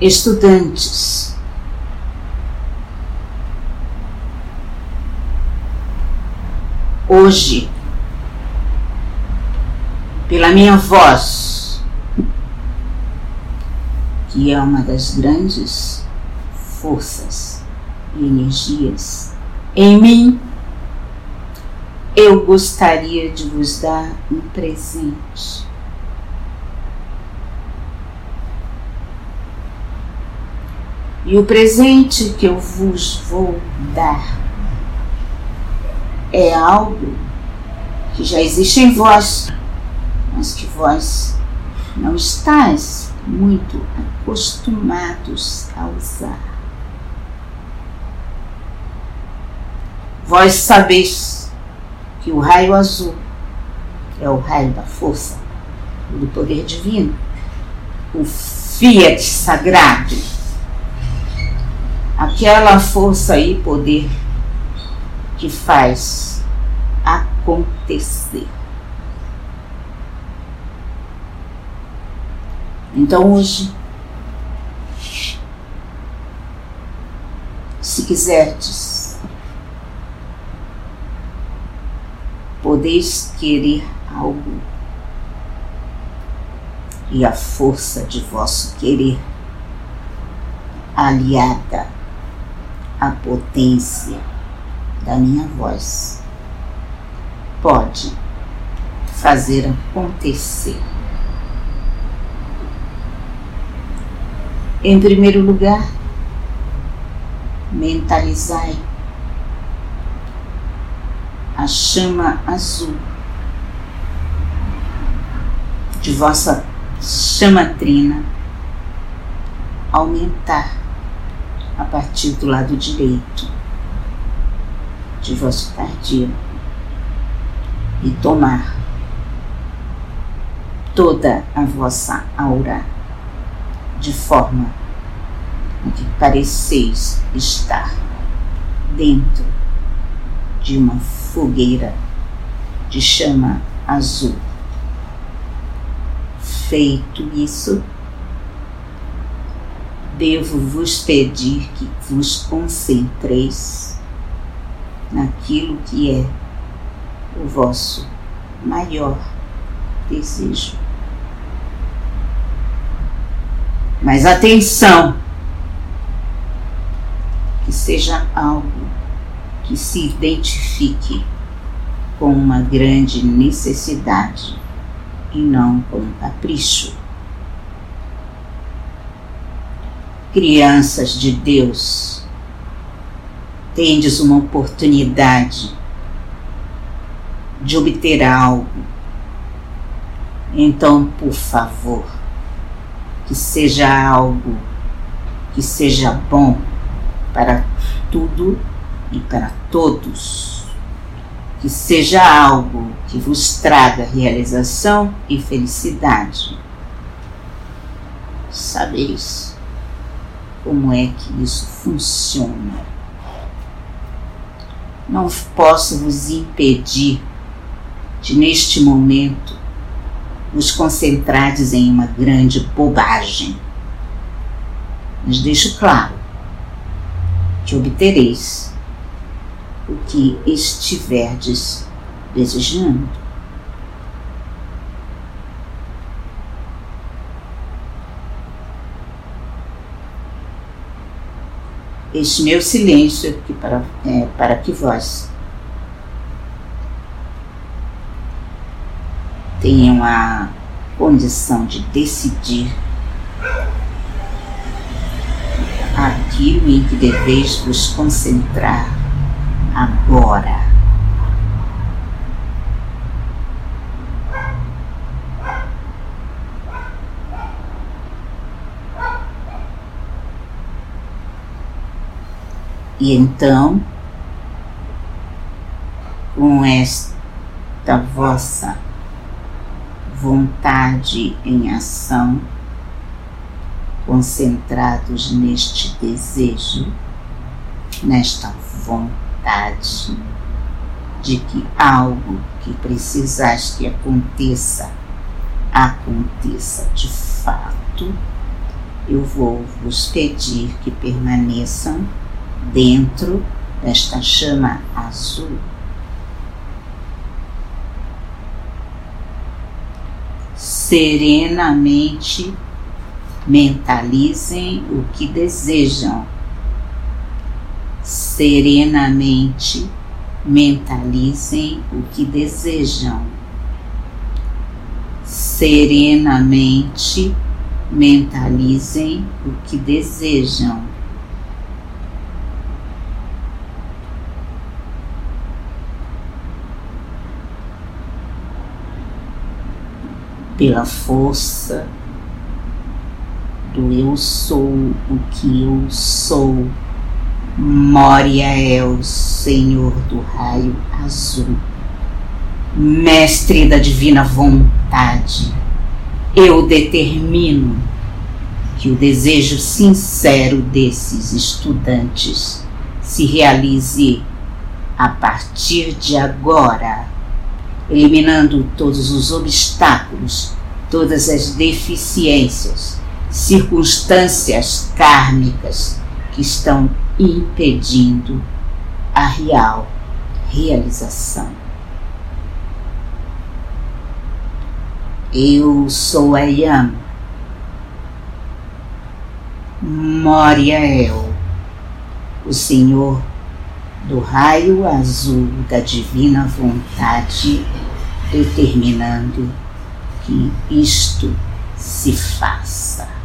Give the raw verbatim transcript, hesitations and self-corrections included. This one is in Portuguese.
estudantes, hoje, pela minha voz, que é uma das grandes forças e energias em mim, eu gostaria de vos dar um presente. E o presente que eu vos vou dar é algo que já existe em vós, mas que vós não estáis muito acostumados a usar. Vós sabeis que o raio azul é o raio da força, do poder divino, o Fiat sagrado, aquela força e poder que faz acontecer. Então hoje, se quiserdes, podeis querer algo, e a força de vosso querer, aliada à potência da minha voz, pode fazer acontecer. Em primeiro lugar, mentalizai a chama azul de vossa chama trina aumentar a partir do lado direito de vosso cardíaco e tomar toda a vossa aura, de forma que pareceis estar dentro de uma fogueira de chama azul. Feito isso, devo vos pedir que vos concentreis naquilo que é o vosso maior desejo. Mas atenção, que seja algo que se identifique com uma grande necessidade e não com um capricho. Crianças de Deus, tendes uma oportunidade de obter algo. Então, por favor, que seja algo que seja bom para tudo e para todos, que seja algo que vos traga realização e felicidade. Sabeis como é que isso funciona. Não posso vos impedir de, neste momento, vos concentrardes em uma grande bobagem, mas deixo claro que obtereis o que estiverdes desejando. Este meu silêncio é aqui para, é, para que vós tenham a condição de decidir aquilo em que deveis vos concentrar agora. E então, com esta vossa vontade em ação, concentrados neste desejo, nesta vontade de que algo que precisais que aconteça, aconteça de fato, eu vou vos pedir que permaneçam dentro desta chama azul. Serenamente mentalizem o que desejam. Serenamente mentalizem o que desejam. Serenamente mentalizem o que desejam. Pela força do eu sou o que eu sou, Moria é o Senhor do raio azul, mestre da divina vontade. Eu determino que o desejo sincero desses estudantes se realize a partir de agora, eliminando todos os obstáculos, todas as deficiências, circunstâncias kármicas que estão impedindo a real realização. Eu sou a Yama, Moriael, o Senhor do raio azul da divina vontade, determinando que isto se faça.